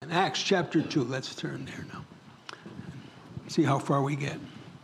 Acts chapter 2. Let's turn there now. See how far we get.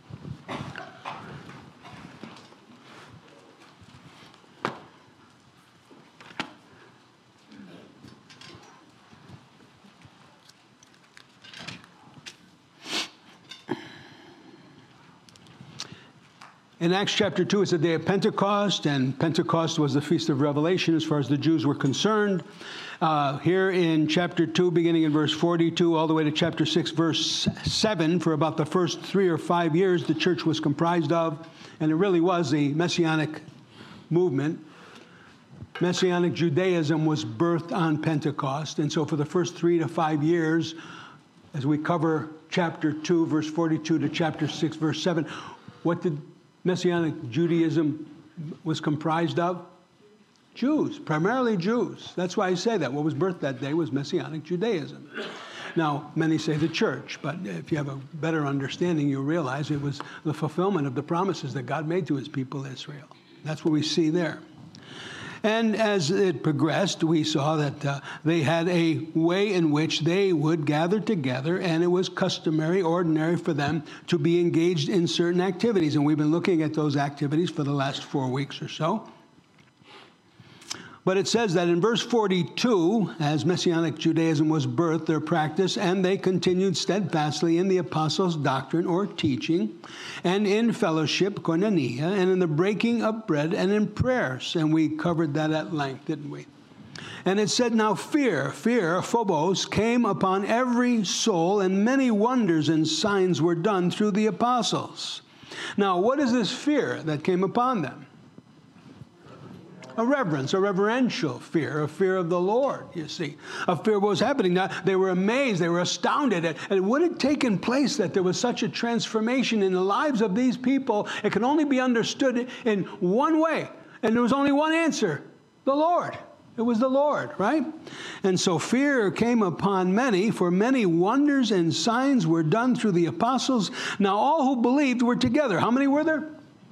In Acts chapter 2, it's the day of Pentecost, and Pentecost was the Feast of Revelation as far as the Jews were concerned. Here in chapter 2, beginning in verse 42, all the way to chapter 6, verse 7, for about the first 3 or 5 years, the church was comprised of, and it really was the Messianic movement. Messianic Judaism was birthed on Pentecost, and so for the first 3 to 5 years, as we cover chapter 2, verse 42 to chapter 6, verse 7, what did Messianic Judaism was comprised of? Jews, primarily Jews. That's why I say that. What was birthed that day was Messianic Judaism. Now, many say the church, but if you have a better understanding, you'll realize it was the fulfillment of the promises that God made to his people Israel. That's what we see there. And as it progressed, we saw that they had a way in which they would gather together, and it was customary, ordinary for them to be engaged in certain activities. And we've been looking at those activities for the last 4 weeks or so. But it says that in verse 42, as Messianic Judaism was birthed, their practice, and they continued steadfastly in the apostles' doctrine or teaching, and in fellowship, koinonia, and in the breaking of bread, and in prayers. And we covered that at length, didn't we? And it said, now fear, phobos, came upon every soul, and many wonders and signs were done through the apostles. Now, what is this fear that came upon them? A reverence, a reverential fear, a fear of the Lord, you see. A fear of what was happening. Now, they were amazed, they were astounded at what had taken place, that there was such a transformation in the lives of these people. It can only be understood in one way, and there was only one answer: the Lord. It was the Lord, right? And so fear came upon many, for many wonders and signs were done through the apostles. Now all who believed were together. How many were there?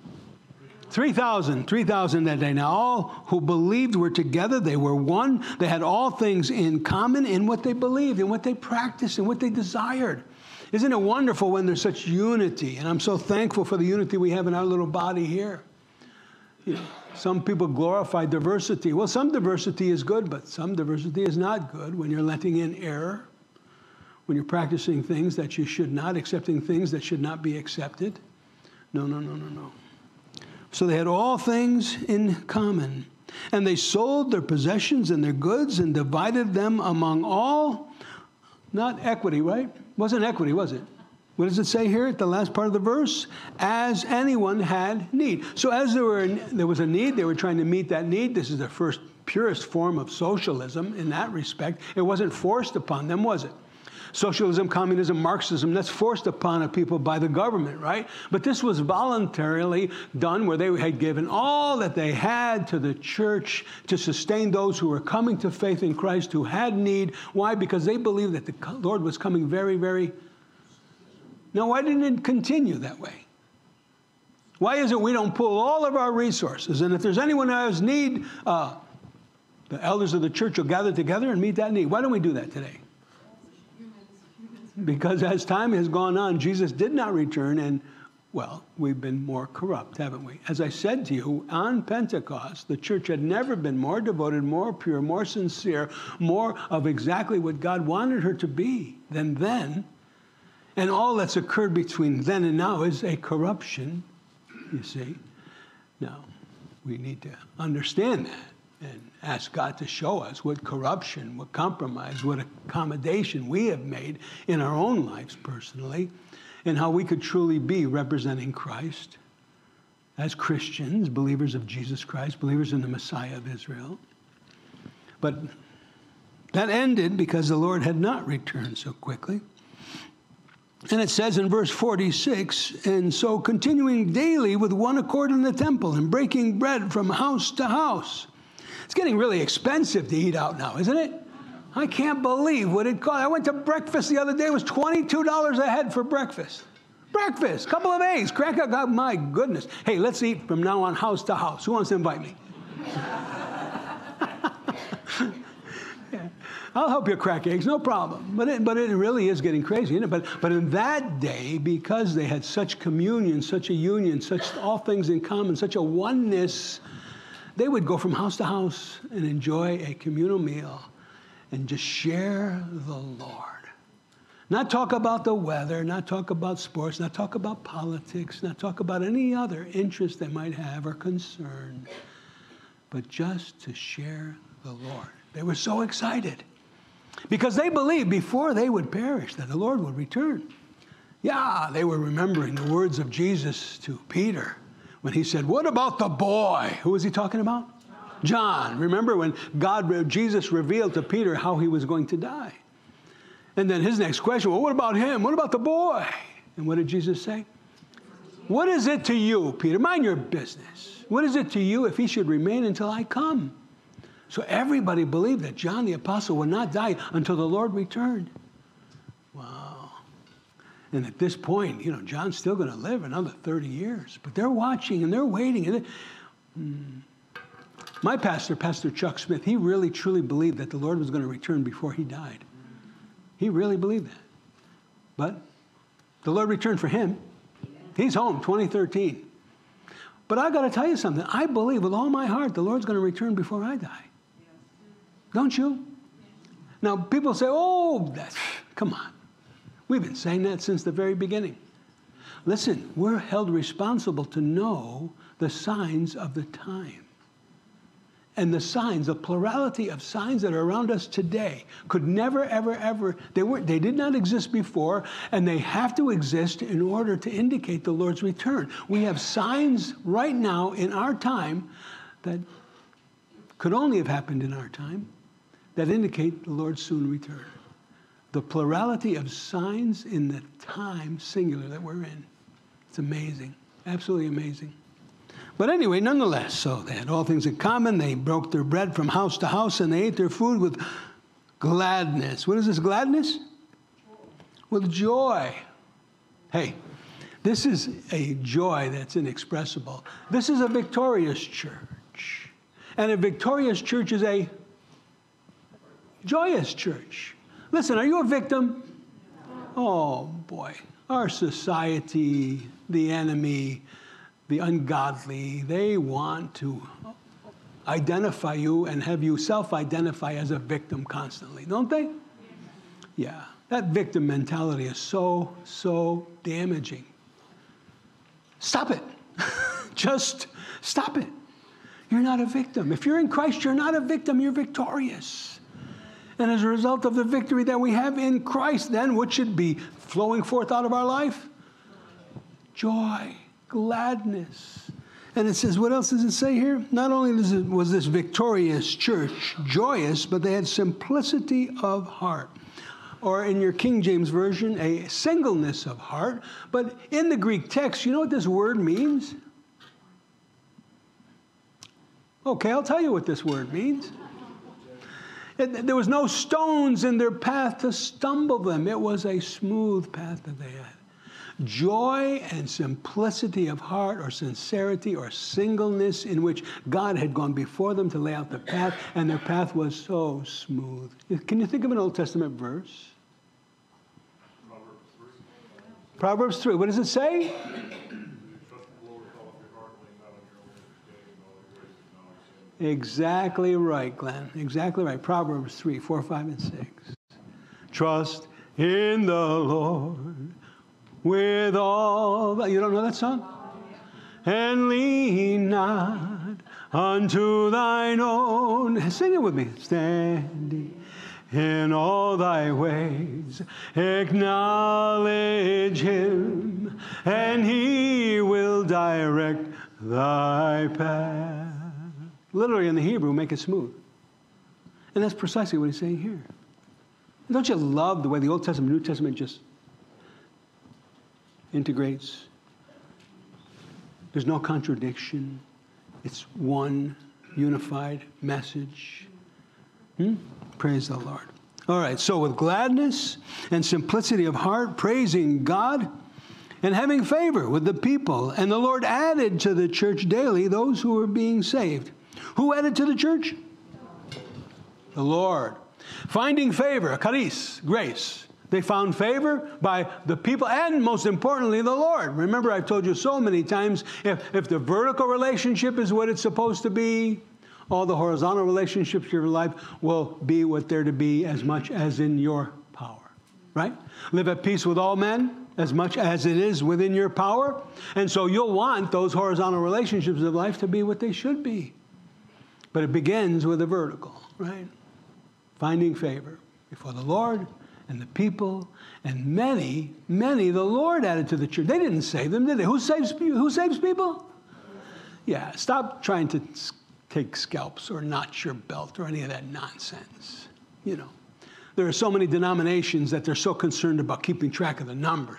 3,000 that day. Now, all who believed were together. They were one. They had all things in common in what they believed, in what they practiced, in what they desired. Isn't it wonderful when there's such unity? And I'm so thankful for the unity we have in our little body here. You know, some people glorify diversity. Well, some diversity is good, but some diversity is not good when you're letting in error, when you're practicing things that you should not, accepting things that should not be accepted. No. So they had all things in common. And they sold their possessions and their goods and divided them among all. Not equity, right? Wasn't equity, was it? What does it say here at the last part of the verse? As anyone had need. So as there was a need, they were trying to meet that need. This is the first purest form of socialism in that respect. It wasn't forced upon them, was it? Socialism, communism, Marxism, that's forced upon a people by the government, right? But this was voluntarily done, where they had given all that they had to the church to sustain those who were coming to faith in Christ, who had need. Why? Because they believed that the Lord was coming very, very... Now, why didn't it continue that way? Why is it we don't pull all of our resources? And if there's anyone who has need, the elders of the church will gather together and meet that need. Why don't we do that today? Because as time has gone on, Jesus did not return, and, well, we've been more corrupt, haven't we? As I said to you, on Pentecost, the church had never been more devoted, more pure, more sincere, more of exactly what God wanted her to be than then. And all that's occurred between then and now is a corruption, you see. Now, we need to understand that and ask God to show us what corruption, what compromise, what accommodation we have made in our own lives personally, and how we could truly be representing Christ as Christians, believers of Jesus Christ, believers in the Messiah of Israel. But that ended because the Lord had not returned so quickly. And it says in verse 46, and so continuing daily with one accord in the temple and breaking bread from house to house. It's getting really expensive to eat out now, isn't it? I can't believe what it cost. I went to breakfast the other day. It was $22 a head for breakfast. Breakfast, couple of eggs, crack up. Oh, my goodness. Hey, let's eat from now on house to house. Who wants to invite me? Yeah. I'll help you crack eggs, no problem. But it really is getting crazy, isn't it? But in that day, because they had such communion, such a union, such all things in common, such a oneness, they would go from house to house and enjoy a communal meal and just share the Lord. Not talk about the weather, not talk about sports, not talk about politics, not talk about any other interest they might have or concern, but just to share the Lord. They were so excited because they believed before they would perish that the Lord would return. Yeah, they were remembering the words of Jesus to Peter when he said, "What about the boy?" Who was he talking about? John. Remember when Jesus revealed to Peter how he was going to die. And then his next question, well, what about him? What about the boy? And what did Jesus say? What is it to you, Peter? Mind your business. What is it to you if he should remain until I come? So everybody believed that John the Apostle would not die until the Lord returned. Wow. And at this point, John's still going to live another 30 years. But they're watching and they're waiting. My pastor, Pastor Chuck Smith, he really truly believed that the Lord was going to return before he died. He really believed that. But the Lord returned for him. He's home, 2013. But I got to tell you something. I believe with all my heart the Lord's going to return before I die. Don't you? Now, people say, come on. We've been saying that since the very beginning. Listen, we're held responsible to know the signs of the time. And the signs, the plurality of signs that are around us today could never, ever, ever, they did not exist before, and they have to exist in order to indicate the Lord's return. We have signs right now in our time that could only have happened in our time that indicate the Lord's soon return. The plurality of signs in the time singular that we're in. It's amazing, absolutely amazing. But anyway, nonetheless, so they had all things in common. They broke their bread from house to house, and they ate their food with gladness. What is this gladness? With joy. Hey, this is a joy that's inexpressible. This is a victorious church. And a victorious church is a joyous church. Listen, are you a victim? Oh, boy. Our society, the enemy, the ungodly, they want to identify you and have you self-identify as a victim constantly, don't they? Yeah. That victim mentality is so damaging. Stop it. Just stop it. You're not a victim. If you're in Christ, you're not a victim. You're victorious. And as a result of the victory that we have in Christ, then what should be flowing forth out of our life? Joy. Gladness. And it says, what else does it say here? Not only was this victorious church joyous, but they had simplicity of heart. Or in your King James Version, a singleness of heart. But in the Greek text, you know what this word means? Okay, I'll tell you what this word means. There was no stones in their path to stumble them. It was a smooth path that they had. Joy and simplicity of heart, or sincerity or singleness, in which God had gone before them to lay out the path, and their path was so smooth. Can you think of an Old Testament verse? Proverbs 3. What does it say? Exactly right, Glenn. Exactly right. Proverbs 3, 4, 5, and 6. Trust in the Lord with all. You don't know that song? And lean not unto thine own. Sing it with me. Standing in all thy ways, acknowledge him, and he will direct thy path. Literally in the Hebrew, make it smooth. And that's precisely what he's saying here. And don't you love the way the Old Testament, New Testament just integrates? There's no contradiction. It's one unified message. Praise the Lord. All right, so with gladness and simplicity of heart, praising God and having favor with the people. And the Lord added to the church daily those who were being saved. Who added to the church? The Lord. Finding favor, charis, grace. They found favor by the people and, most importantly, the Lord. Remember, I've told you so many times, if the vertical relationship is what it's supposed to be, all the horizontal relationships of your life will be what they're to be as much as in your power. Right? Live at peace with all men as much as it is within your power. And so you'll want those horizontal relationships of life to be what they should be. But it begins with the vertical, right? Finding favor before the Lord and the people, and many the Lord added to the church. They didn't save them, did they? Who saves people? Yeah, stop trying to take scalps or notch your belt or any of that nonsense. You know, there are so many denominations that they're so concerned about keeping track of the numbers.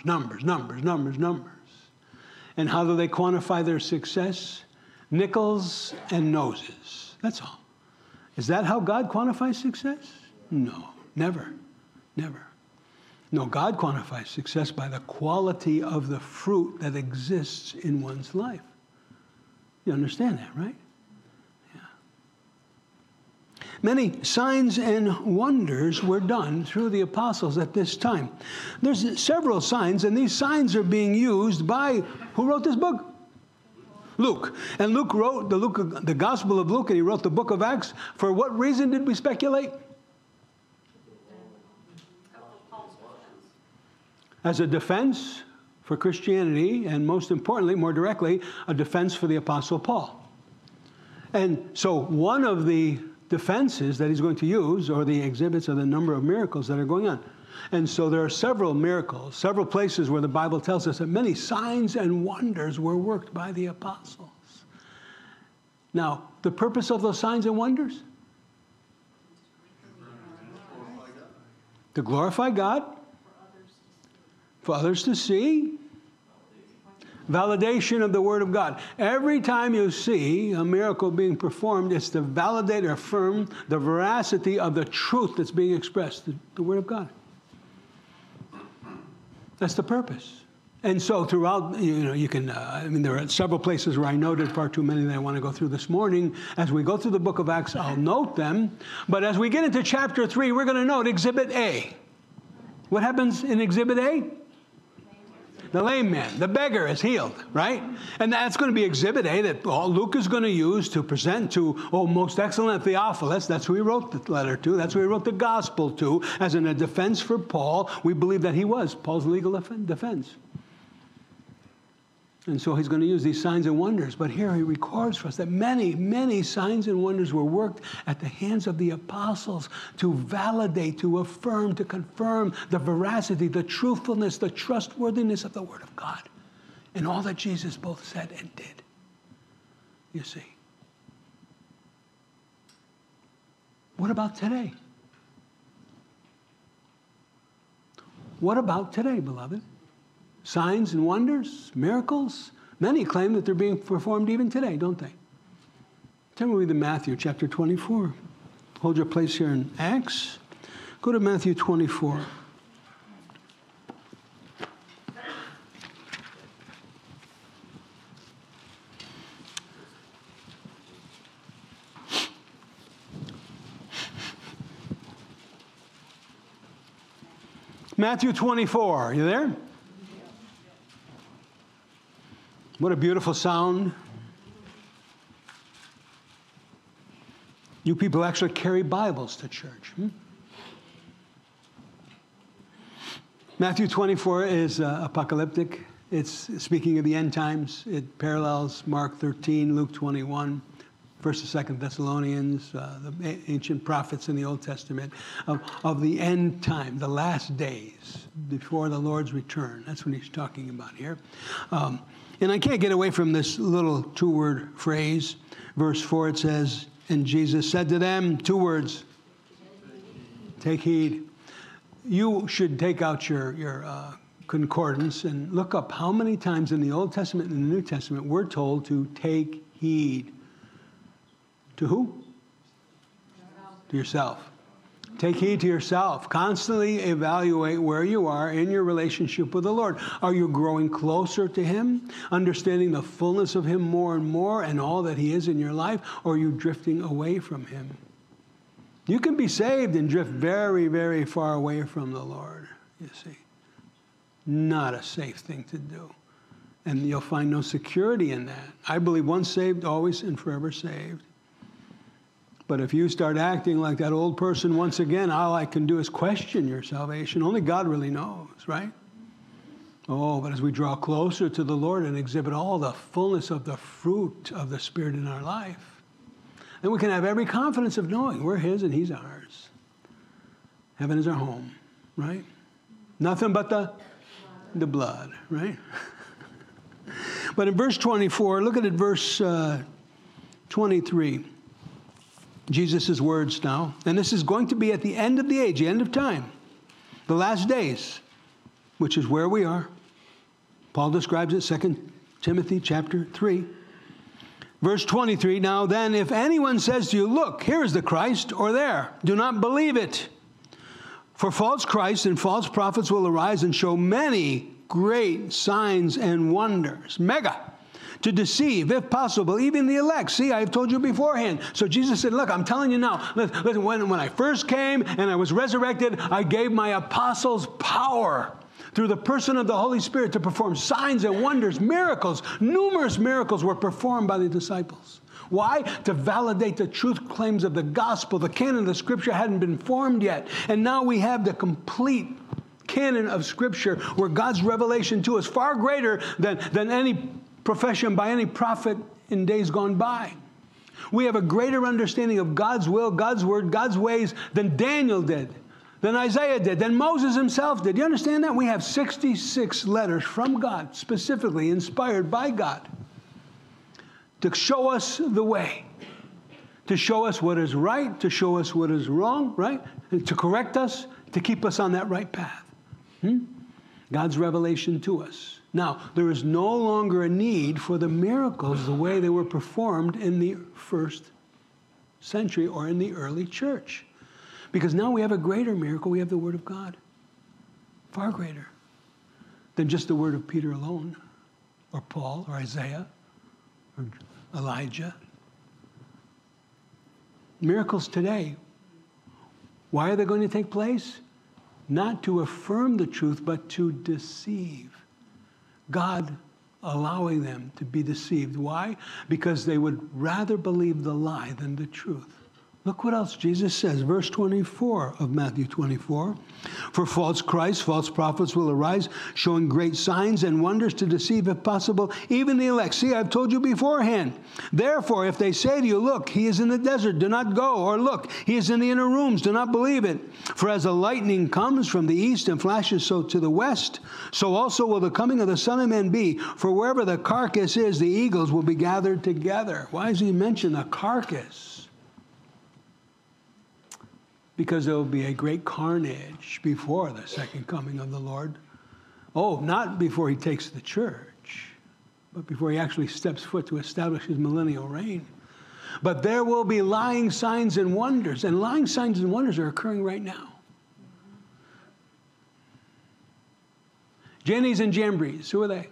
And how do they quantify their success? Nickels and noses. That's all. Is that how God quantifies success? No, never. No, God quantifies success by the quality of the fruit that exists in one's life. You understand that, right? Yeah. Many signs and wonders were done through the apostles at this time. There's several signs, and these signs are being used by, who wrote this book? Luke. And Luke wrote the Gospel of Luke, and he wrote the book of Acts. For what reason did we speculate? As a defense for Christianity, and most importantly, more directly, a defense for the Apostle Paul. And so one of the defenses that he's going to use, or the exhibits, are the number of miracles that are going on. And so there are several miracles, several places where the Bible tells us that many signs and wonders were worked by the apostles. Now, the purpose of those signs and wonders? To glorify God. For others to see. Validation of the Word of God. Every time you see a miracle being performed, it's to validate or affirm the veracity of the truth that's being expressed, the Word of God. That's the purpose. And so throughout, you can, there are several places where I noted far too many that I want to go through this morning. As we go through the book of Acts, I'll note them. But as we get into chapter 3, we're going to note Exhibit A. What happens in Exhibit A? The lame man, the beggar is healed, right? And that's going to be Exhibit A that Luke is going to use to present to, most excellent Theophilus. That's who he wrote the letter to. That's who he wrote the gospel to. As in a defense for Paul, we believe that he was Paul's legal defense. And so he's going to use these signs and wonders. But here he records for us that many signs and wonders were worked at the hands of the apostles to validate, to affirm, to confirm the veracity, the truthfulness, the trustworthiness of the Word of God. And all that Jesus both said and did. You see. What about today? What about today, beloved? Signs and wonders, miracles. Many claim that they're being performed even today, don't they? Turn with me to Matthew chapter 24. Hold your place here in Acts. Go to Matthew 24. Matthew 24. Are you there? What a beautiful sound. You people actually carry Bibles to church. Matthew 24 is apocalyptic. It's speaking of the end times. It parallels Mark 13, Luke 21, 1st and 2nd Thessalonians, the ancient prophets in the Old Testament, of the end time, the last days before the Lord's return. That's what he's talking about here. And I can't get away from this little two-word phrase. Verse 4, it says, and Jesus said to them, 2 words, take heed. You should take out your concordance and look up how many times in the Old Testament and the New Testament we're told to take heed. To who? To yourself. Take heed to yourself. Constantly evaluate where you are in your relationship with the Lord. Are you growing closer to Him, understanding the fullness of Him more and more and all that He is in your life, or are you drifting away from Him? You can be saved and drift very, very far away from the Lord, you see. Not a safe thing to do. And you'll find no security in that. I believe once saved, always and forever saved. But if you start acting like that old person once again, all I can do is question your salvation. Only God really knows, right? Oh, but as we draw closer to the Lord and exhibit all the fullness of the fruit of the Spirit in our life, then we can have every confidence of knowing we're His and He's ours. Heaven is our home, right? Nothing but the blood, right? But in verse 24, look at it, verse 23. Jesus' words now. And this is going to be at the end of the age, the end of time, the last days, which is where we are. Paul describes it, 2 Timothy chapter 3. Verse 23, now then, if anyone says to you, look, here is the Christ, or there, do not believe it. For false Christs and false prophets will arise and show many great signs and wonders. Mega. To deceive, if possible, even the elect. See, I've told you beforehand. So Jesus said, look, I'm telling you now. Listen, when I first came and I was resurrected, I gave my apostles power through the person of the Holy Spirit to perform signs and wonders, miracles. Numerous miracles were performed by the disciples. Why? To validate the truth claims of the gospel. The canon of the Scripture hadn't been formed yet. And now we have the complete canon of Scripture where God's revelation to us far greater than any profession by any prophet in days gone by. We have a greater understanding of God's will, God's word, God's ways than Daniel did, than Isaiah did, than Moses himself did. You understand that? We have 66 letters from God, specifically inspired by God, to show us the way, to show us what is right, to show us what is wrong, right? And to correct us, to keep us on that right path. God's revelation to us. Now, there is no longer a need for the miracles the way they were performed in the first century or in the early church. Because now we have a greater miracle. We have the Word of God. Far greater than just the word of Peter alone, or Paul, or Isaiah, or Elijah. Miracles today, why are they going to take place? Not to affirm the truth, but to deceive. God allowing them to be deceived. Why? Because they would rather believe the lie than the truth. Look what else Jesus says, verse 24 of Matthew 24. For false Christs, false prophets will arise, showing great signs and wonders to deceive, if possible, even the elect. See, I've told you beforehand. Therefore, if they say to you, look, he is in the desert, do not go. Or look, he is in the inner rooms, do not believe it. For as the lightning comes from the east and flashes so to the west, so also will the coming of the Son of Man be. For wherever the carcass is, the eagles will be gathered together. Why does he mention a carcass? Because there will be a great carnage before the second coming of the Lord. Oh, not before he takes the church, but before he actually steps foot to establish his millennial reign. But there will be lying signs and wonders, and lying signs and wonders are occurring right now. Jannes and Jambres, who are they?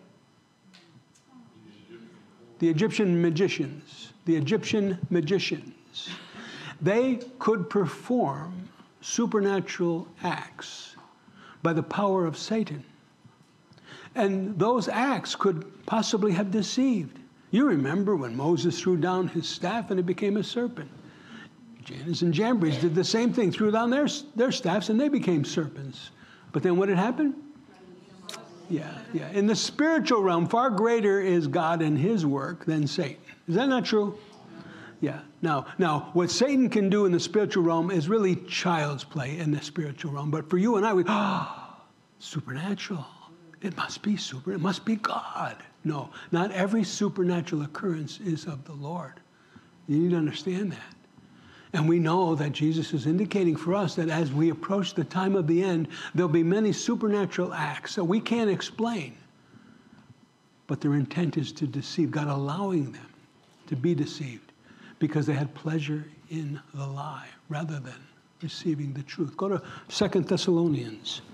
The Egyptian magicians. The Egyptian magicians. They could perform supernatural acts by the power of Satan. And those acts could possibly have deceived. You remember when Moses threw down his staff and it became a serpent. Jannes and Jambres did the same thing, threw down their staffs and they became serpents. But then what had happened? Yeah. In the spiritual realm, far greater is God and his work than Satan. Is that not true? Yeah. Now, what Satan can do in the spiritual realm is really child's play in the spiritual realm. But for you and I, supernatural. It must be it must be God. No, not every supernatural occurrence is of the Lord. You need to understand that. And we know that Jesus is indicating for us that as we approach the time of the end, there'll be many supernatural acts that we can't explain. But their intent is to deceive, God allowing them to be deceived, because they had pleasure in the lie rather than receiving the truth. Go to 2 Thessalonians.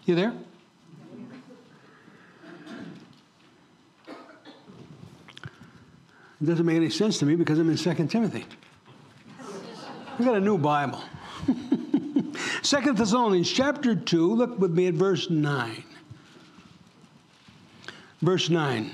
You there? It doesn't make any sense to me because I'm in 2 Timothy. I've got a new Bible. 2 Thessalonians chapter 2, look with me at verse 9. Verse 9.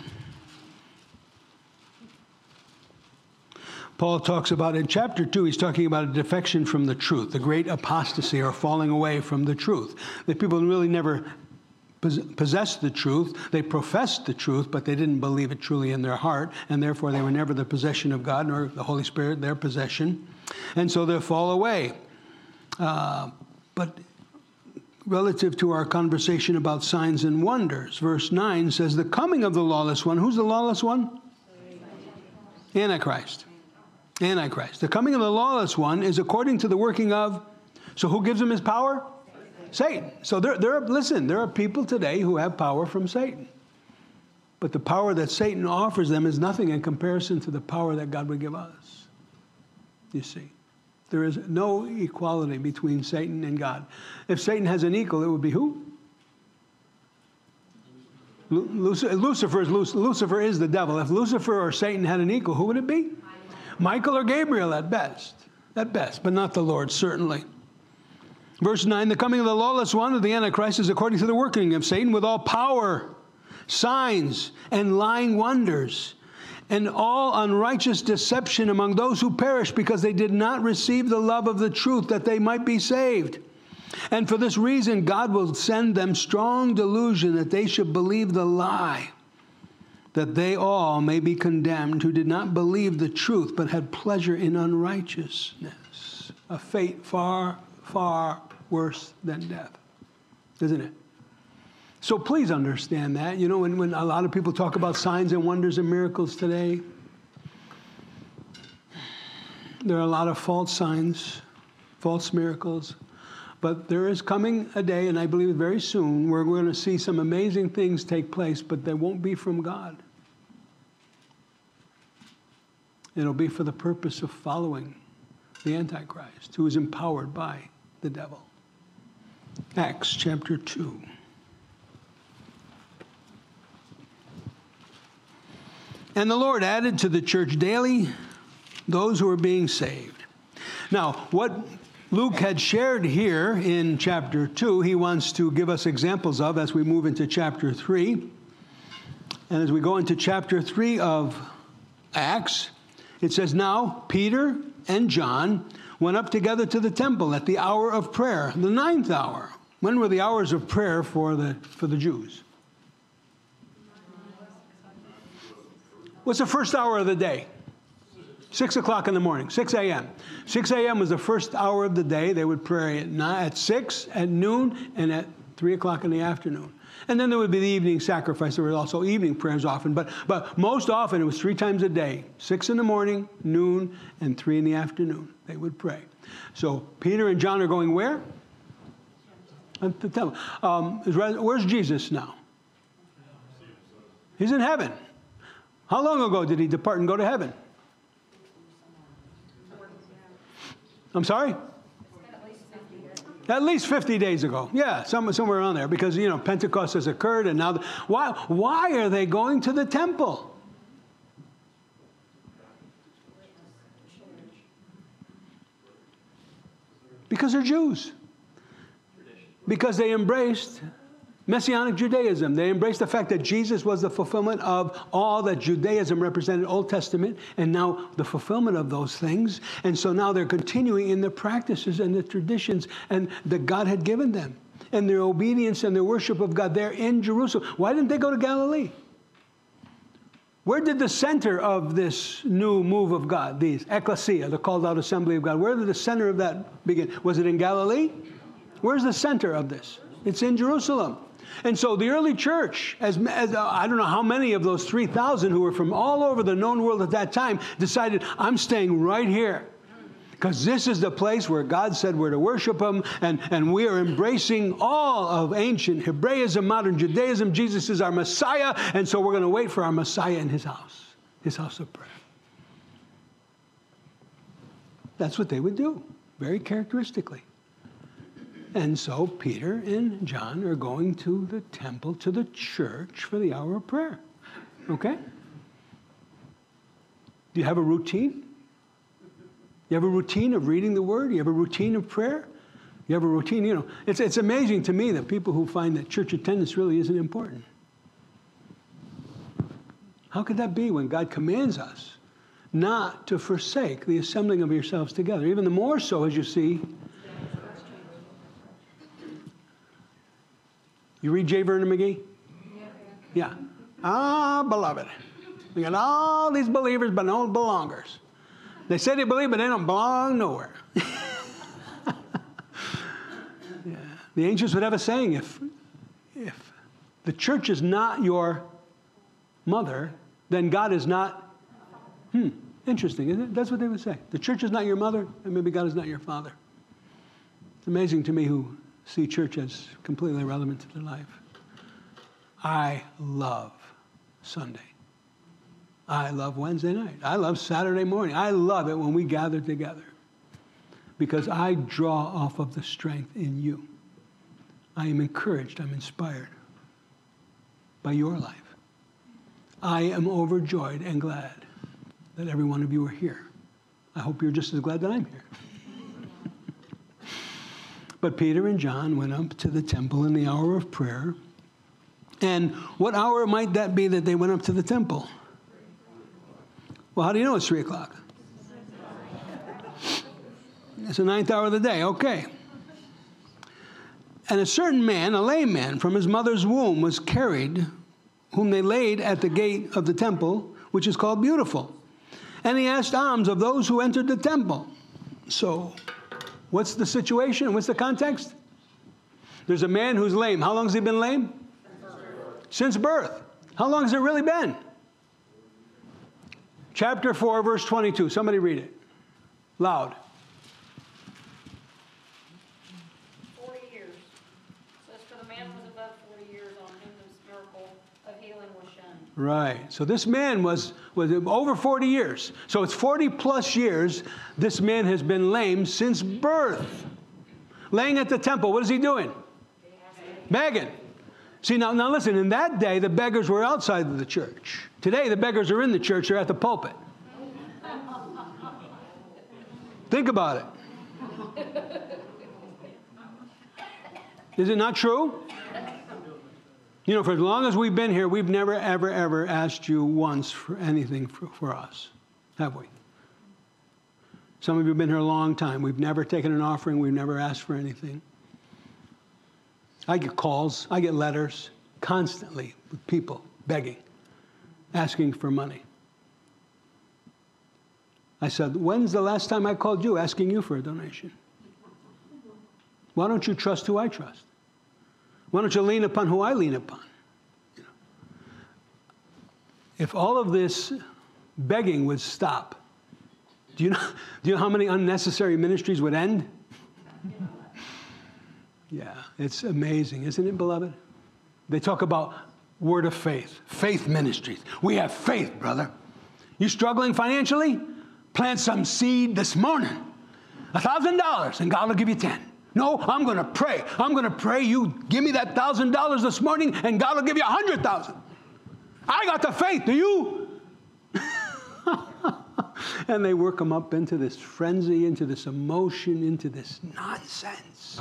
Paul talks about, in chapter 2, he's talking about a defection from the truth, the great apostasy or falling away from the truth. The people really never possessed the truth. They professed the truth, but they didn't believe it truly in their heart, and therefore they were never the possession of God, nor the Holy Spirit their possession. And so they'll fall away. But relative to our conversation about signs and wonders, verse 9 says, the coming of the lawless one. Who's the lawless one? Antichrist. Antichrist. The coming of the lawless one is according to the working of, so who gives him his power? Satan. So there are people today who have power from Satan. But the power that Satan offers them is nothing in comparison to the power that God would give us. You see. There is no equality between Satan and God. If Satan has an equal, it would be who? Lucifer is the devil. If Lucifer or Satan had an equal, who would it be? Michael or Gabriel at best. At best, but not the Lord, certainly. Verse 9, the coming of the lawless one, of the Antichrist, is according to the working of Satan with all power, signs, and lying wonders, and all unrighteous deception among those who perish, because they did not receive the love of the truth, that they might be saved. And for this reason, God will send them strong delusion, that they should believe the lie, that they all may be condemned, who did not believe the truth, but had pleasure in unrighteousness. A fate far, far worse than death, isn't it? So please understand that. You know, when a lot of people talk about signs and wonders and miracles today, there are a lot of false signs, false miracles. But there is coming a day, and I believe very soon, where we're going to see some amazing things take place, but they won't be from God. It'll be for the purpose of following the Antichrist, who is empowered by the devil. Acts chapter 2. And the Lord added to the church daily those who were being saved. Now, what Luke had shared here in chapter 2, he wants to give us examples of as we move into chapter 3. And as we go into chapter 3 of Acts, it says, now Peter and John went up together to the temple at the hour of prayer, the 9th hour. When were the hours of prayer for the Jews? What's the first hour of the day? 6 o'clock in the morning, 6 a.m. 6 a.m. was the first hour of the day. They would pray at 6, at noon, and at 3 o'clock in the afternoon. And then there would be the evening sacrifice. There were also evening prayers often. But most often it was 3 times a day. 6 in the morning, noon, and 3 in the afternoon. They would pray. So Peter and John are going where? At the temple. Where's Jesus now? He's in heaven. How long ago did he depart and go to heaven? I'm sorry? At least 50 days ago. Yeah, somewhere around there. Because, you know, Pentecost has occurred, and now... Why are they going to the temple? Because they're Jews. Because they embraced Messianic Judaism. They embraced the fact that Jesus was the fulfillment of all that Judaism represented, Old Testament, and now the fulfillment of those things. And so now they're continuing in the practices and the traditions and that God had given them, and their obedience and their worship of God there in Jerusalem. Why didn't they go to Galilee? Where did the center of this new move of God, these ecclesia, the called out assembly of God, where did the center of that begin? Was it in Galilee? Where's the center of this? It's in Jerusalem. And so the early church, as I don't know how many of those 3,000 who were from all over the known world at that time, decided, I'm staying right here. Because this is the place where God said we're to worship Him, and we are embracing all of ancient Hebraism, modern Judaism. Jesus is our Messiah, and so we're going to wait for our Messiah in His house of prayer. That's what they would do, very characteristically. And so Peter and John are going to the temple, to the church for the hour of prayer. Okay? Do you have a routine? You have a routine of reading the Word? You have a routine of prayer? You have a routine, it's amazing to me that people who find that church attendance really isn't important. How could that be when God commands us not to forsake the assembling of yourselves together? Even the more so, as you see. You read J. Vernon McGee? Yeah. Beloved. We got all these believers, but no belongers. They say they believe, but they don't belong nowhere. Yeah. The ancients would have a saying, if the church is not your mother, then God is not. Interesting, isn't it? That's what they would say. The church is not your mother, and maybe God is not your father. It's amazing to me who see church as completely irrelevant to their life. I love Sunday. I love Wednesday night. I love Saturday morning. I love it when we gather together because I draw off of the strength in you. I am encouraged. I'm inspired by your life. I am overjoyed and glad that every one of you are here. I hope you're just as glad that I'm here. But Peter and John went up to the temple in the hour of prayer. And what hour might that be that they went up to the temple? Well, how do you know it's 3 o'clock? It's the 9th hour of the day. Okay. And a certain man, a lame man from his mother's womb, was carried, whom they laid at the gate of the temple, which is called Beautiful. And he asked alms of those who entered the temple. So, what's the situation? What's the context? There's a man who's lame. How long has he been lame? Since birth. How long has it really been? Chapter 4, verse 22. Somebody read it. Loud. 40 years. Says, for the man was above 40 years on whom this miracle of healing was shown. Right. So this man was over 40 years. So it's 40 plus years this man has been lame since birth. Laying at the temple. What is he doing? Begging. See, now listen, in that day, the beggars were outside of the church. Today, the beggars are in the church. They're at the pulpit. Think about it. Is it not true? For as long as we've been here, we've never, ever, ever asked you once for anything for us, have we? Some of you have been here a long time. We've never taken an offering. We've never asked for anything. I get calls, I get letters constantly with people begging, asking for money. I said, when's the last time I called you asking you for a donation? Why don't you trust who I trust? Why don't you lean upon who I lean upon? If all of this begging would stop, do you know how many unnecessary ministries would end? Yeah, it's amazing, isn't it, beloved? They talk about word of faith ministries. We have faith, brother. You struggling financially? Plant some seed this morning. $1,000, and God will give you 10. No, I'm going to pray. I'm going to pray you give me that $1,000 this morning, and God will give you 100,000. I got the faith. Do you? And they work them up into this frenzy, into this emotion, into this nonsense.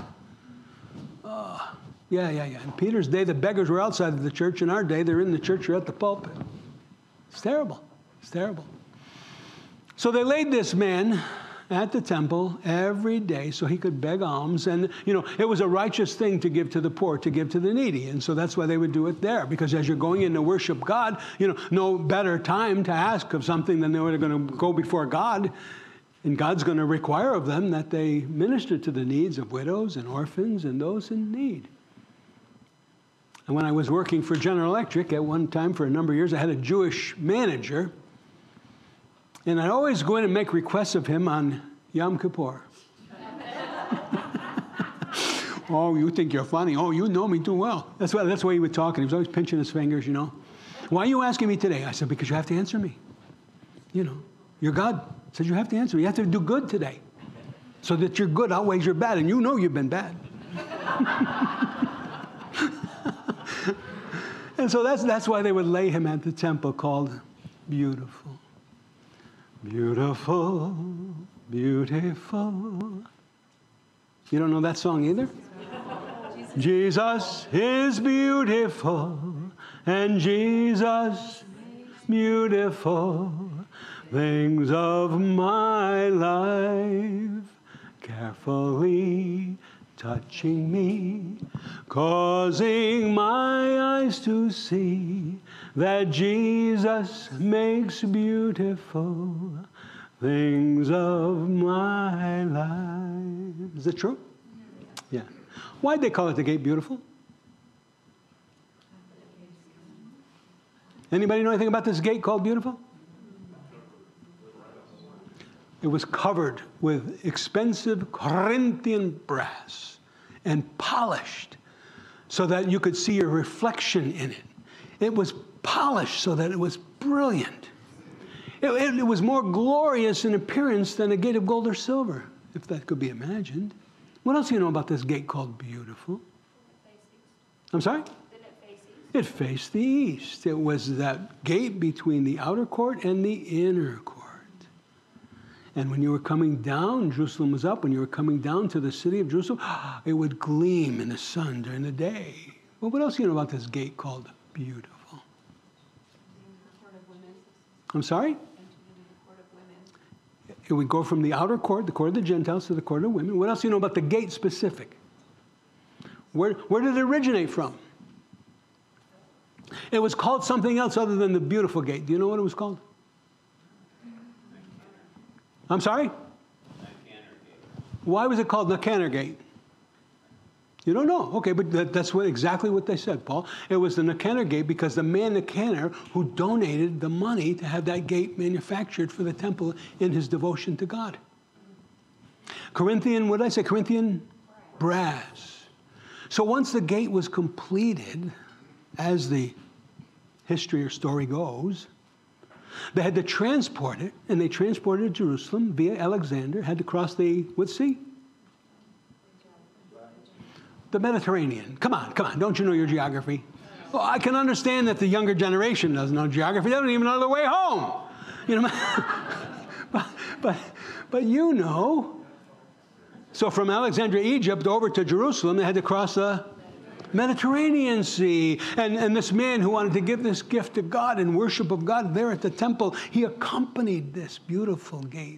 Yeah. In Peter's day, the beggars were outside of the church. In our day, they're in the church or at the pulpit. It's terrible. It's terrible. So they laid this man at the temple every day so he could beg alms. And, it was a righteous thing to give to the poor, to give to the needy. And so that's why they would do it there. Because as you're going in to worship God, no better time to ask of something than they were going to go before God. And God's going to require of them that they minister to the needs of widows and orphans and those in need. And when I was working for General Electric at one time for a number of years, I had a Jewish manager. And I'd always go in and make requests of him on Yom Kippur. Oh, you think you're funny. Oh, you know me too well. That's why he would talk. And he was always pinching his fingers, Why are you asking me today? I said, because you have to answer me. Your God says you have to answer me. You have to do good today so that your good outweighs your bad. And you've been bad. And so that's why they would lay him at the temple called Beautiful. Beautiful, beautiful. You don't know that song either? Jesus is beautiful, and Jesus beautiful. Things of my life carefully touching me, causing my eyes to see that Jesus makes beautiful things of my life. Is it true? Yeah. Why'd they call it the gate beautiful? Anybody know anything about this gate called beautiful? It was covered with expensive Corinthian brass and polished so that you could see your reflection in it. It was polished so that it was brilliant. It was more glorious in appearance than a gate of gold or silver, if that could be imagined. What else do you know about this gate called beautiful? I'm sorry? It faced the east. It was that gate between the outer court and the inner court. And when you were coming down, Jerusalem was up. When you were coming down to the city of Jerusalem, it would gleam in the sun during the day. Well, what else do you know about this gate called beautiful? I'm sorry? It would go from the outer court, the court of the Gentiles, to the court of women. What else do you know about the gate specific? Where did it originate from? It was called something else other than the beautiful gate. Do you know what it was called? I'm sorry? Why was it called Nicanor Gate? You don't know. Okay, but that's exactly what they said, Paul. It was the Nicanor Gate because the man Nicanor who donated the money to have that gate manufactured for the temple in his devotion to God. Corinthian, what did I say? Corinthian brass. So once the gate was completed, as the history or story goes, they had to transport it, and they transported it to Jerusalem via Alexander, had to cross the, what sea? The Mediterranean. Come on, don't you know your geography? Well, I can understand that the younger generation doesn't know geography. They don't even know the way home. You know, but you know. So from Alexandria, Egypt, over to Jerusalem, they had to cross the Mediterranean Sea. And this man who wanted to give this gift to God in worship of God there at the temple, he accompanied this beautiful gate,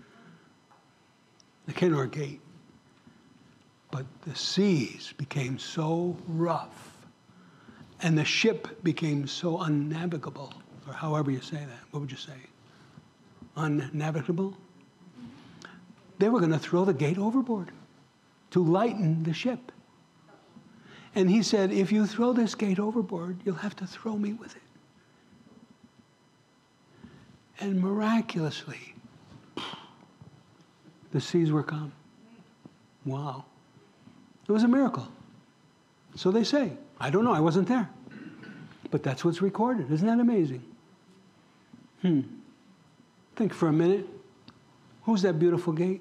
the Nicanor Gate. But the seas became so rough, and the ship became so unnavigable, or however you say that. What would you say? Unnavigable? They were going to throw the gate overboard to lighten the ship. And he said, if you throw this gate overboard, you'll have to throw me with it. And miraculously, the seas were calm. Wow. It was a miracle. So they say. I don't know. I wasn't there. But that's what's recorded. Isn't that amazing? Think for a minute. Who's that beautiful gate?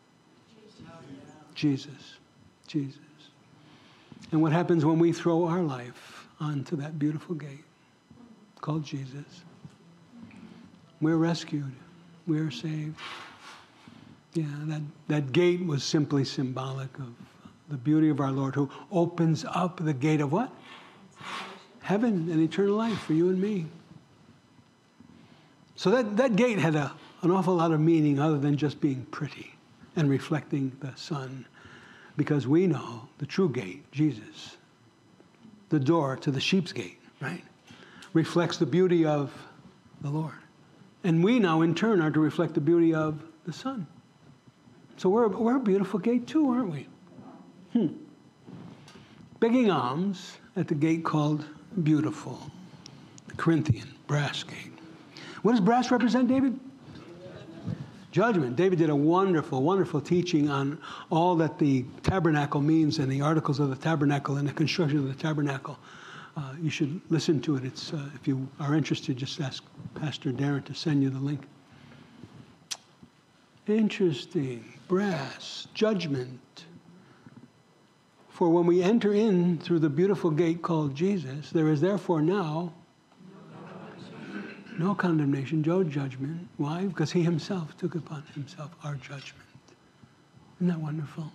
Jesus. Jesus. And what happens when we throw our life onto that beautiful gate called Jesus? We're rescued. We're saved. Yeah, that gate was simply symbolic of the beauty of our Lord, who opens up the gate of what? Heaven and eternal life for you and me. So that gate had an awful lot of meaning other than just being pretty and reflecting the sun. Because we know the true gate, Jesus, the door to the sheep's gate, right, reflects the beauty of the Lord. And we now, in turn, are to reflect the beauty of the sun. So we're a beautiful gate too, aren't we? Begging alms at the gate called Beautiful, the Corinthian brass gate. What does brass represent, David? Judgment. David did a wonderful, wonderful teaching on all that the tabernacle means and the articles of the tabernacle and the construction of the tabernacle. You should listen to it. It's if you are interested, just ask Pastor Darren to send you the link. Interesting. Brass. Judgment. For when we enter in through the beautiful gate called Jesus, there is therefore now no condemnation, no judgment. Why? Because he himself took upon himself our judgment. Isn't that wonderful?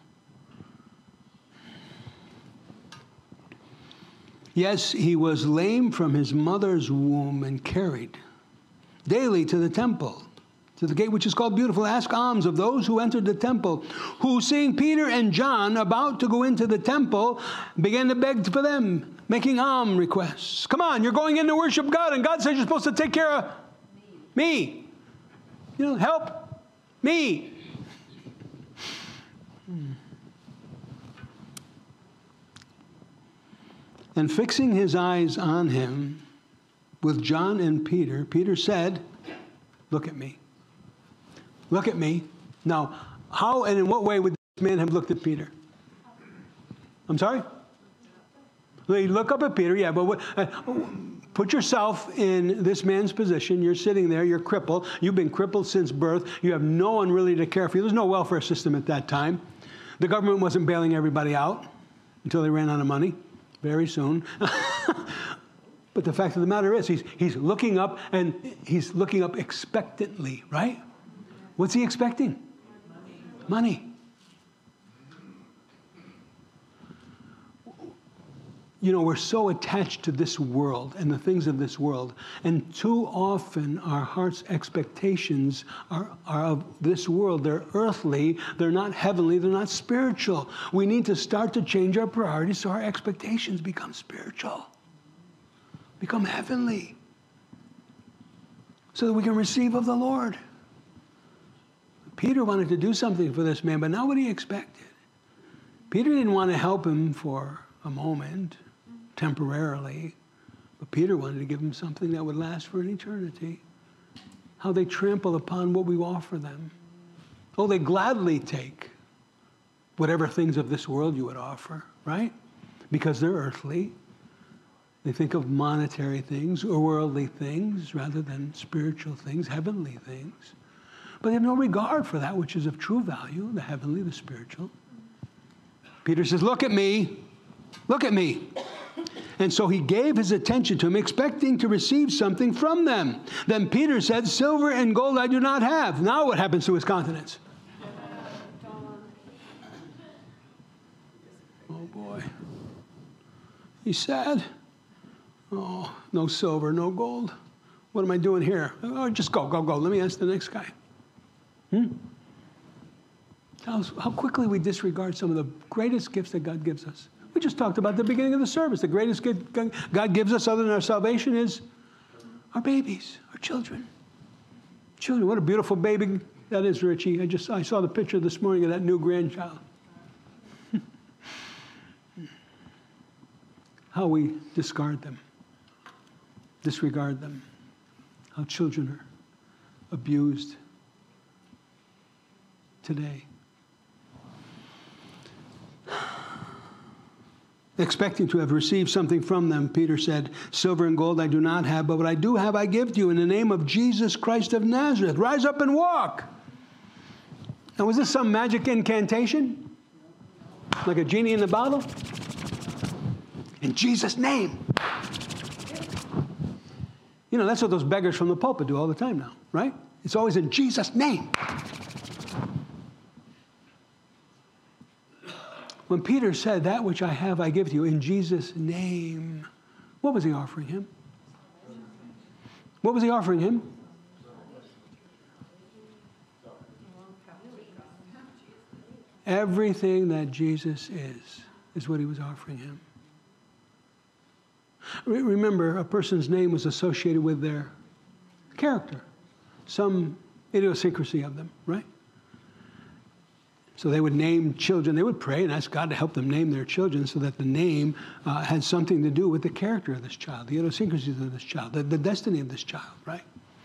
Yes, he was lame from his mother's womb and carried daily to the temple, to the gate which is called Beautiful, ask alms of those who entered the temple, who, seeing Peter and John about to go into the temple, began to beg for them, making alms requests. Come on, you're going in to worship God, and God says you're supposed to take care of me. Help me. And fixing his eyes on him with John and Peter, Peter said, look at me. Look at me. Now, how and in what way would this man have looked at Peter? I'm sorry? You look up at Peter, yeah, but put yourself in this man's position. You're sitting there, you're crippled. You've been crippled since birth. You have no one really to care for you. There's no welfare system at that time. The government wasn't bailing everybody out until they ran out of money very soon. But the fact of the matter is, he's looking up, and he's looking up expectantly, right? What's he expecting? Money. We're so attached to this world and the things of this world, and too often our heart's expectations are of this world. They're earthly, they're not heavenly, they're not spiritual. We need to start to change our priorities so our expectations become spiritual, become heavenly, so that we can receive of the Lord. Peter wanted to do something for this man, but not what he expected. Peter didn't want to help him for a moment, temporarily, but Peter wanted to give him something that would last for an eternity. How they trample upon what we offer them. Oh, they gladly take whatever things of this world you would offer, right? Because they're earthly. They think of monetary things or worldly things rather than spiritual things, heavenly things. But they have no regard for that which is of true value, the heavenly, the spiritual. Peter says, look at me. Look at me. And so he gave his attention to him, expecting to receive something from them. Then Peter said, silver and gold I do not have. Now what happens to his countenance? Oh, boy. He's sad. Oh, no silver, no gold. What am I doing here? Oh, just go. Let me ask the next guy. How quickly we disregard some of the greatest gifts that God gives us. We just talked about at the beginning of the service. The greatest gift God gives us other than our salvation is our babies, our children. Children, what a beautiful baby that is, Richie. I saw the picture this morning of that new grandchild. How we disregard them. How children are abused today. Expecting to have received something from them, Peter said, silver and gold I do not have, but what I do have I give to you in the name of Jesus Christ of Nazareth. Rise up and walk. Now, was this some magic incantation? Like a genie in the bottle? In Jesus' name. That's what those beggars from the pulpit do all the time now, right? It's always in Jesus' name. When Peter said, that which I have, I give to you in Jesus' name, what was he offering him? What was he offering him? Everything that Jesus is what he was offering him. Remember, a person's name was associated with their character, some idiosyncrasy of them, right? So they would name children. They would pray and ask God to help them name their children so that the name had something to do with the character of this child, the idiosyncrasies of this child, the destiny of this child, right?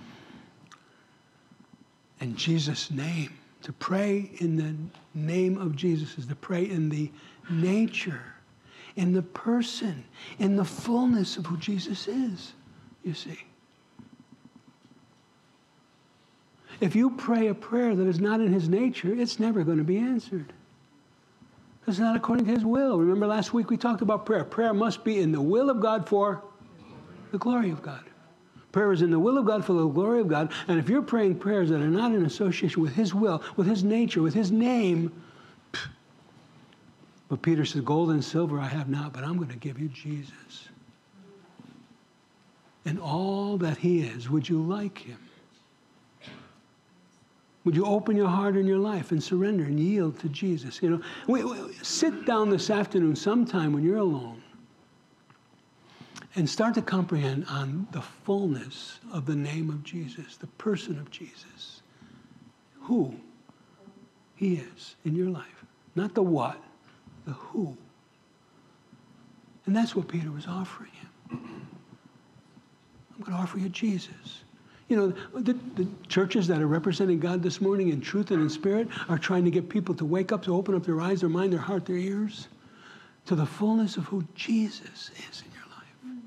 In Jesus' name. To pray in the name of Jesus is to pray in the nature, in the person, in the fullness of who Jesus is, you see. If you pray a prayer that is not in his nature, it's never going to be answered. It's not according to his will. Remember last week we talked about prayer. Prayer must be in the will of God for the glory of God. Prayer is in the will of God for the glory of God. And if you're praying prayers that are not in association with his will, with his nature, with his name, but Peter says, gold and silver I have not, but I'm going to give you Jesus. And all that he is, would you like him? Would you open your heart and your life and surrender and yield to Jesus? You know, sit down this afternoon sometime when you're alone and start to comprehend on the fullness of the name of Jesus, the person of Jesus, who he is in your life. Not the what, the who. And that's what Peter was offering him. I'm going to offer you Jesus. You know, the churches that are representing God this morning in truth and in spirit are trying to get people to wake up, to open up their eyes, their mind, their heart, their ears to the fullness of who Jesus is in your life.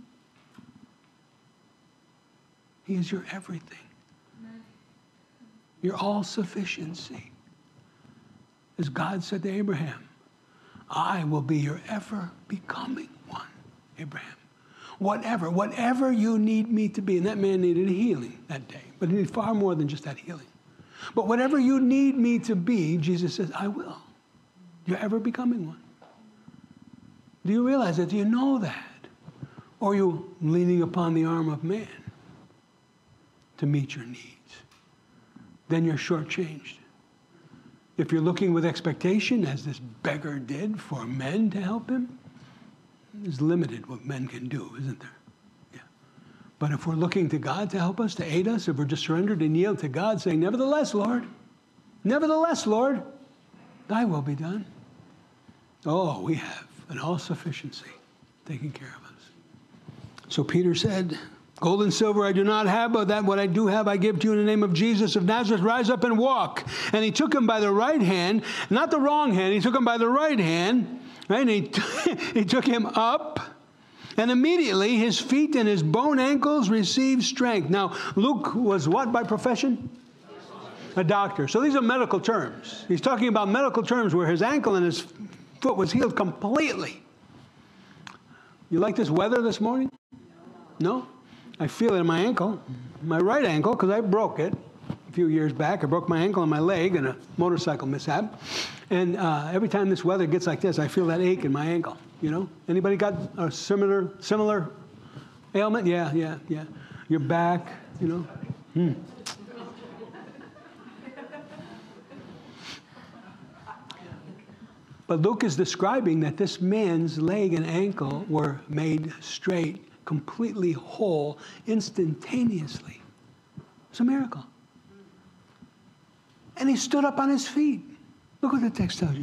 He is your everything. Your all-sufficiency. As God said to Abraham, I will be your ever-becoming one, Abraham. Whatever you need me to be. And that man needed a healing that day. But he needed far more than just that healing. But whatever you need me to be, Jesus says, I will. You're ever becoming one. Do you realize that? Do you know that? Or are you leaning upon the arm of man to meet your needs? Then you're shortchanged. If you're looking with expectation, as this beggar did, for men to help him, it's limited what men can do, isn't there? Yeah. But if we're looking to God to help us, to aid us, if we're just surrendered and yield to God, saying, nevertheless, Lord, thy will be done. Oh, we have an all-sufficiency taking care of us. So Peter said, gold and silver I do not have, but that what I do have I give to you in the name of Jesus of Nazareth. Rise up and walk. And he took him by the right hand, not the wrong hand. He took him by the right hand. Right? And he took him up, and immediately his feet and his bone ankles received strength. Now, Luke was what by profession? A doctor. So these are medical terms. He's talking about medical terms where his ankle and his foot was healed completely. You like this weather this morning? No? I feel it in my ankle, my right ankle, because I broke it a few years back. I broke my ankle and my leg in a motorcycle mishap. And every time this weather gets like this, I feel that ache in my ankle, you know? Anybody got a similar ailment? Yeah. Your back, you know? But Luke is describing that this man's leg and ankle were made straight, completely whole, instantaneously. It's a miracle. And he stood up on his feet. Look what the text tells you.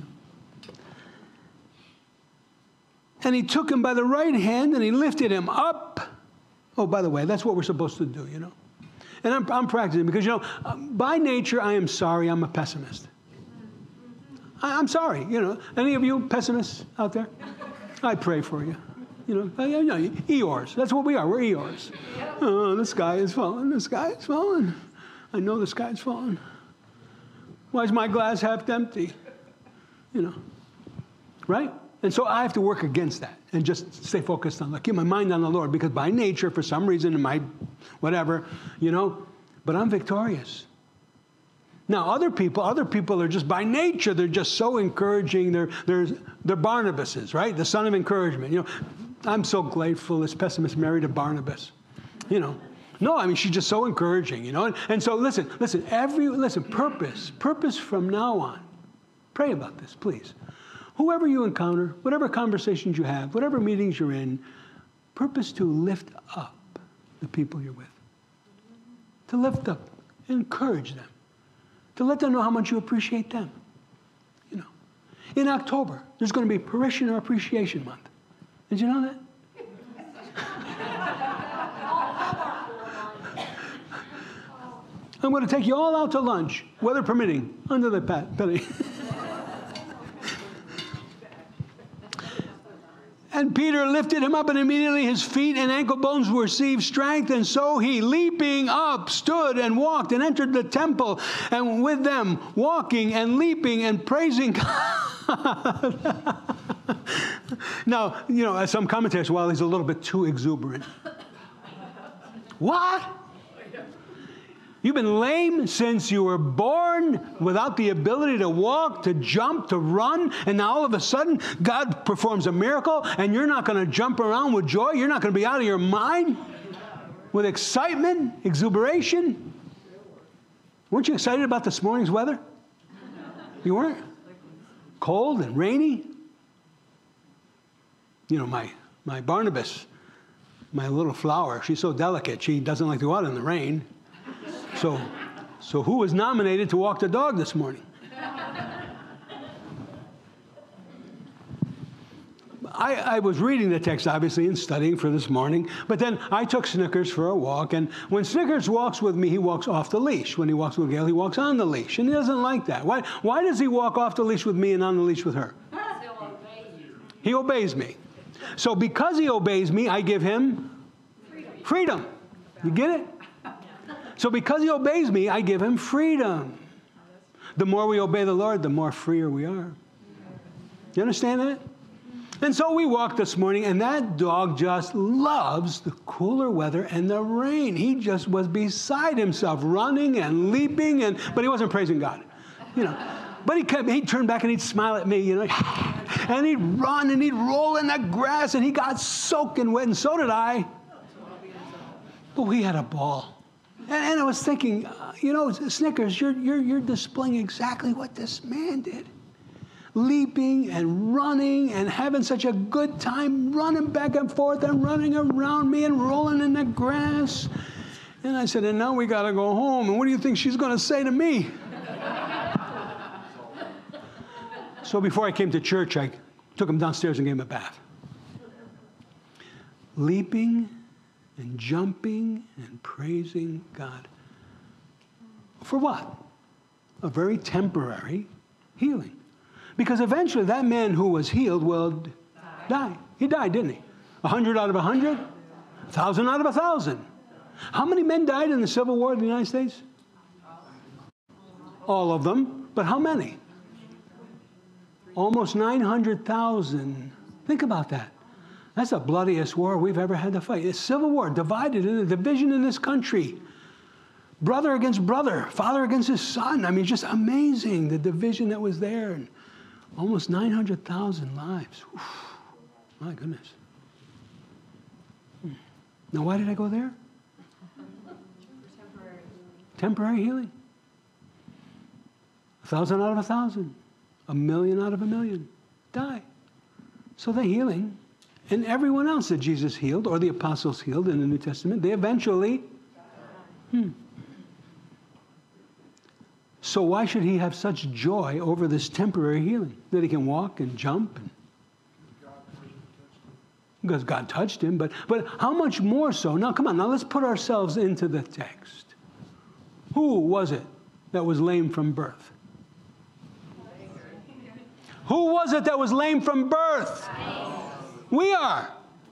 And he took him by the right hand and he lifted him up. Oh, by the way, that's what we're supposed to do, you know. And I'm practicing because, you know, by nature, I am sorry, I'm a pessimist. I'm sorry, you know. Any of you pessimists out there? I pray for you. You know, Eeyores. That's what we are. We're Eeyores. Oh, the sky is falling. The sky is falling. I know the sky is falling. Why is my glass half empty? You know, right? And so I have to work against that and just stay focused on, keep my mind on the Lord, because by nature, for some reason, in my whatever, you know, but I'm victorious. Now, other people are just by nature, they're just so encouraging. They're Barnabases, right? The son of encouragement. You know, I'm so grateful this pessimist married a Barnabas. You know, no, I mean, she's just so encouraging, you know. And so listen, purpose from now on. Pray about this, please. Whoever you encounter, whatever conversations you have, whatever meetings you're in, purpose to lift up the people you're with. To lift up, encourage them. To let them know how much you appreciate them. You know. In October, there's going to be Parishioner Appreciation Month. Did you know that? I'm going to take you all out to lunch, weather permitting, under the penny. And Peter lifted him up, and immediately his feet and ankle bones received strength. And so he, leaping up, stood and walked and entered the temple, and with them walking and leaping and praising God. Now, as some commentators, well, he's a little bit too exuberant. What? You've been lame since you were born, without the ability to walk, to jump, to run, and now all of a sudden God performs a miracle, and you're not going to jump around with joy? You're not going to be out of your mind with excitement, exuberation? Weren't you excited about this morning's weather? You weren't? Cold and rainy? My Barnabas, my little flower, she's so delicate, she doesn't like to go out in the rain. So who was nominated to walk the dog this morning? I was reading the text, obviously, and studying for this morning, but then I took Snickers for a walk, and when Snickers walks with me, he walks off the leash. When he walks with Gail, he walks on the leash, and he doesn't like that. Why does he walk off the leash with me and on the leash with her? He obeys me. So because he obeys me, I give him freedom. You get it? So because he obeys me, I give him freedom. The more we obey the Lord, the more freer we are. You understand that? And so we walked this morning, and that dog just loves the cooler weather and the rain. He just was beside himself, running and leaping, but he wasn't praising God. But he'd turn back and he'd smile at me, and he'd run and he'd roll in the grass, and he got soaking wet, and so did I. But we had a ball. And I was thinking, Snickers, you're displaying exactly what this man did. Leaping and running and having such a good time, running back and forth and running around me and rolling in the grass. And I said, and now we got to go home. And what do you think she's going to say to me? So before I came to church, I took him downstairs and gave him a bath. Leaping and jumping and praising God. For what? A very temporary healing. Because eventually that man who was healed will die. He died, didn't he? 100 out of 100? 1,000 out of 1,000. How many men died in the Civil War in the United States? All of them. But how many? Almost 900,000. Think about that. That's the bloodiest war we've ever had to fight. It's Civil War, divided in a division in this country. Brother against brother, father against his son. I mean, just amazing, the division that was there. And almost 900,000 lives. Oof, my goodness. Now, why did I go there? Temporary healing. 1,000 out of 1,000. 1,000,000 out of 1,000,000 die. So the healing, and everyone else that Jesus healed, or the apostles healed in the New Testament, they eventually. So why should he have such joy over this temporary healing? That he can walk and jump? Because God touched him. But how much more so? Now, come on. Now, let's put ourselves into the text. Who was it that was lame from birth? Who was it that was lame from birth? We are.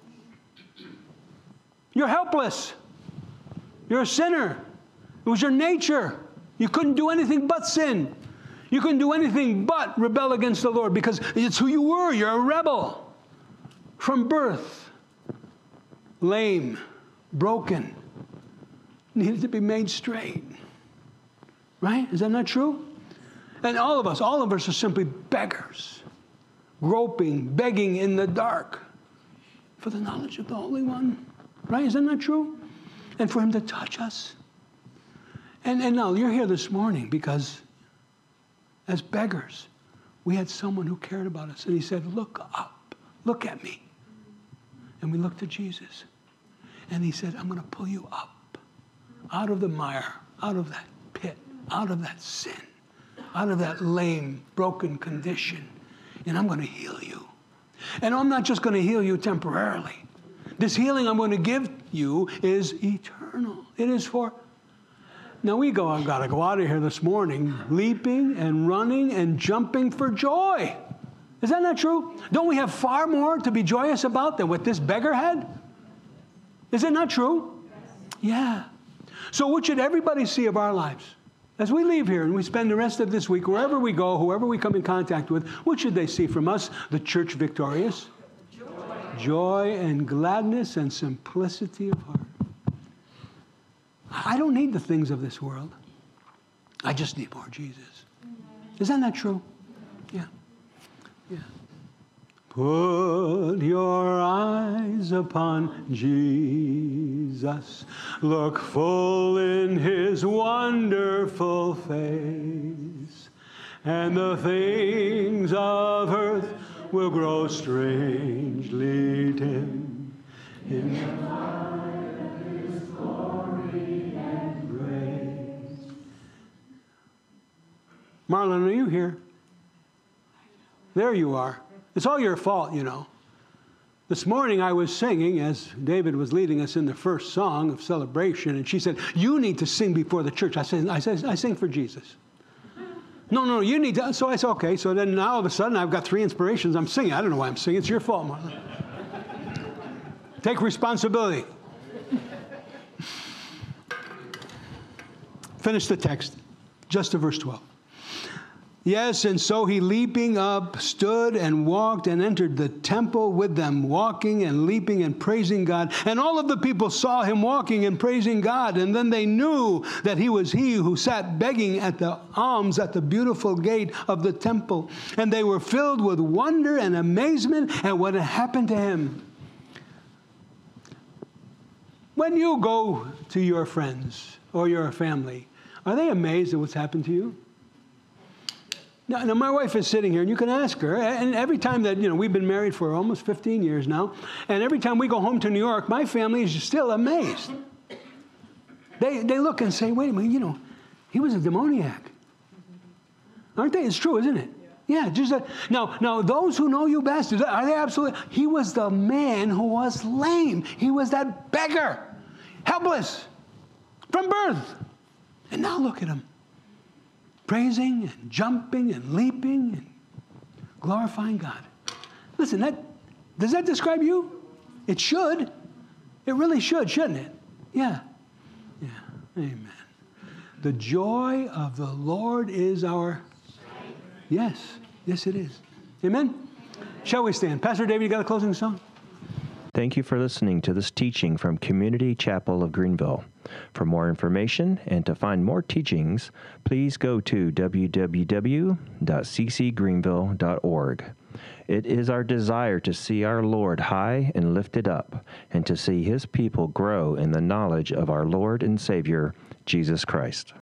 You're helpless. You're a sinner. It was your nature. You couldn't do anything but sin. You couldn't do anything but rebel against the Lord because it's who you were. You're a rebel. From birth. Lame. Broken. Needed to be made straight. Right? Is that not true? And all of us are simply beggars. Groping, begging in the dark for the knowledge of the Holy One. Right? Is that not true? And for him to touch us. And now you're here this morning because as beggars, we had someone who cared about us. And he said, look up. Look at me. And we looked at Jesus. And he said, I'm going to pull you up. Out of the mire. Out of that pit. Out of that sin. Out of that lame, broken condition. And I'm going to heal you. And I'm not just going to heal you temporarily. This healing I'm going to give you is eternal. It is for... Now I've got to go out of here this morning leaping and running and jumping for joy. Is that not true? Don't we have far more to be joyous about than what this beggar had? Is it not true? Yeah. So what should everybody see of our lives? As we leave here and we spend the rest of this week, wherever we go, whoever we come in contact with, what should they see from us? The church victorious. Joy and gladness and simplicity of heart. I don't need the things of this world. I just need more Jesus. Isn't that true? Yeah. Yeah. Put your eyes upon Jesus. Look full in his wonderful face. And the things of earth will grow strangely dim in the light of his glory and grace. Marlon, are you here? There you are. It's all your fault, you know. This morning I was singing as David was leading us in the first song of celebration, and she said, "You need to sing before the church." I said, I sing for Jesus. No, you need to. So I said, okay. So then now all of a sudden I've got 3 inspirations. I'm singing. I don't know why I'm singing. It's your fault, Marlon. Take responsibility. Finish the text. Just to verse 12. Yes, and so he, leaping up, stood and walked and entered the temple with them, walking and leaping and praising God. And all of the people saw him walking and praising God. And then they knew that he was he who sat begging at the alms at the beautiful gate of the temple. And they were filled with wonder and amazement at what had happened to him. When you go to your friends or your family, are they amazed at what's happened to you? Now, my wife is sitting here, and you can ask her. And every time that, we've been married for almost 15 years now, and every time we go home to New York, my family is still amazed. They look and say, wait a minute, he was a demoniac. Aren't they? It's true, isn't it? Yeah, just that. Now, those who know you best, are they absolutely? He was the man who was lame. He was that beggar, helpless, from birth. And now look at him. Praising and jumping and leaping and glorifying God. Listen, does that describe you? It should. It really should, shouldn't it? Yeah. Yeah. Amen. The joy of the Lord is our... Yes. Yes, it is. Amen? Shall we stand? Pastor David, you got a closing song? Thank you for listening to this teaching from Community Chapel of Greenville. For more information and to find more teachings, please go to www.ccgreenville.org. It is our desire to see our Lord high and lifted up, and to see his people grow in the knowledge of our Lord and Savior, Jesus Christ.